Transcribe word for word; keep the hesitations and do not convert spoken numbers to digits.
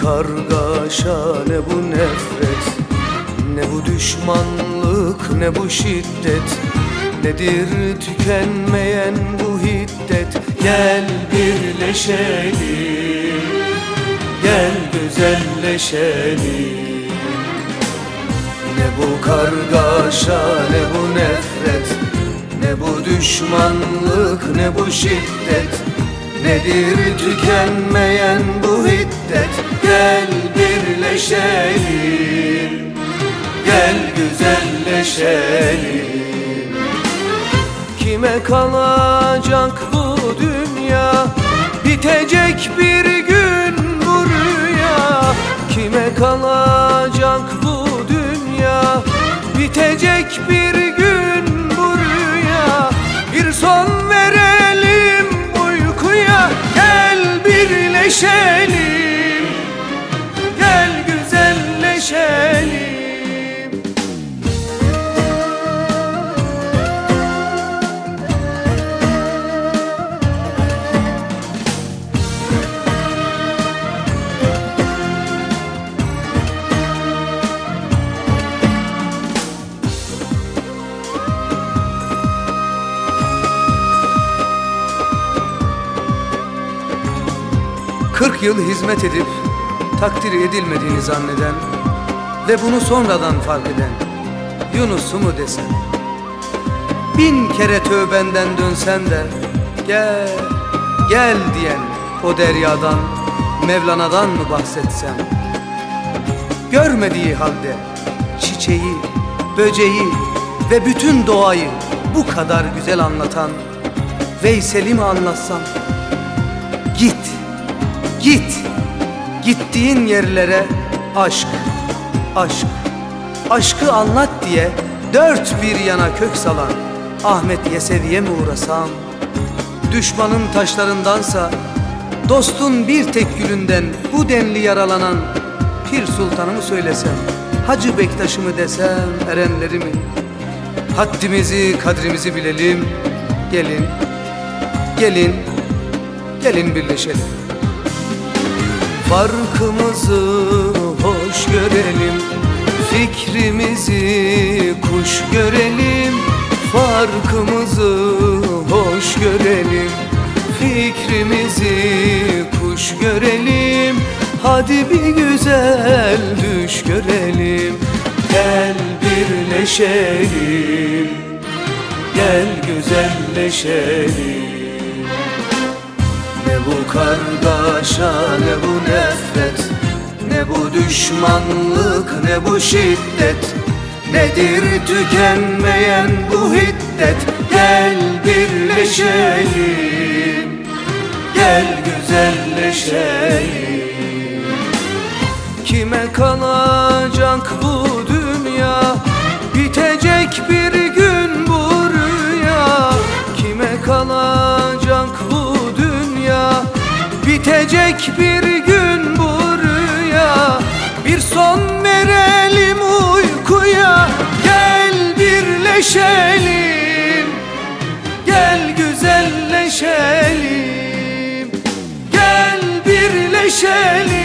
kargaşa, ne bu nefret, ne bu düşmanlık, ne bu şiddet. Nedir tükenmeyen bu hiddet? Gel birleşelim, gel güzelleşelim. Ne bu kargaşa, ne bu nefret, ne bu düşmanlık, ne bu şiddet. Nedir tükenmeyen bu hiddet? Gel birleşelim, gel güzelleşelim. Kime kalacak bu dünya? Bitecek bir gün bu rüya. Kime kalacak bu dünya? Bitecek bir gün bu rüya. Bir son verelim uykuya. Gel birleşelim, gel güzelleşelim. Kırk yıl hizmet edip takdir edilmediğini zanneden ve bunu sonradan fark eden Yunus'u mu desen? Bin kere tövbenden dönsen de gel, gel diyen o deryadan, Mevlana'dan mı bahsetsem? Görmediği halde çiçeği, böceği ve bütün doğayı bu kadar güzel anlatan Veysel'i mi anlatsam? Git, git, gittiğin yerlere aşk, aşk, aşkı anlat diye dört bir yana kök salan Ahmet Yesevi'ye mi uğrasam? Düşmanın taşlarındansa dostun bir tek gülünden bu denli yaralanan Pir Sultan'ı mı söylesem? Hacı Bektaş'ı mı desem, erenleri mi? Haddimizi, kadrimizi bilelim. Gelin, gelin, gelin birleşelim. Farkımızı hoş görelim, fikrimizi kuş görelim. Farkımızı hoş görelim, fikrimizi kuş görelim. Hadi bir güzel düş görelim. Gel birleşelim, gel güzelleşelim. Ne bu kargaşa, ne bu nefret, ne bu düşmanlık, ne bu şiddet. Nedir tükenmeyen bu hiddet? Gel birleşelim, gel güzelleşelim. Kime kalacak bu dünya? Bitecek bir gün bu rüya. Kime kalacak bu dünya? Bitecek bir gün bu rüya. Bir son verelim uykuya. Gel birleşelim, gel güzelleşelim. Gel birleşelim,